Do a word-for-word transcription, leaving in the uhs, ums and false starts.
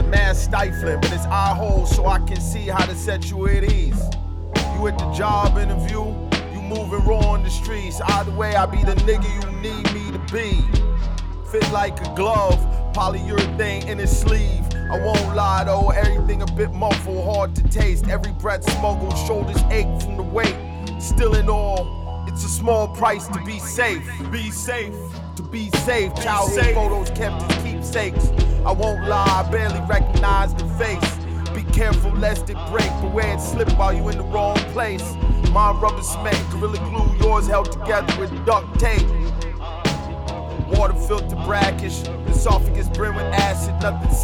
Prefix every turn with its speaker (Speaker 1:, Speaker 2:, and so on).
Speaker 1: mad stifling, but it's eye holes so I can see how to set you at ease. You at the job interview, you moving raw on the streets. Either way, I be the nigga you need me to be. Fit like a glove, polyurethane in his sleeve. I won't lie though, everything a bit muffled, hard to taste. Every breath smuggled, shoulders ache from the weight. Still in all, it's a small price to be safe. Be safe, to be safe. Childhood safe. Photos kept as keepsakes. I won't lie, I barely recognize the face. Be careful lest it break, beware it slip while you in the wrong place. Mine rubber cement, Gorilla Glue, yours held together with duct tape. Water filter brackish, esophagus brim with acid, nothing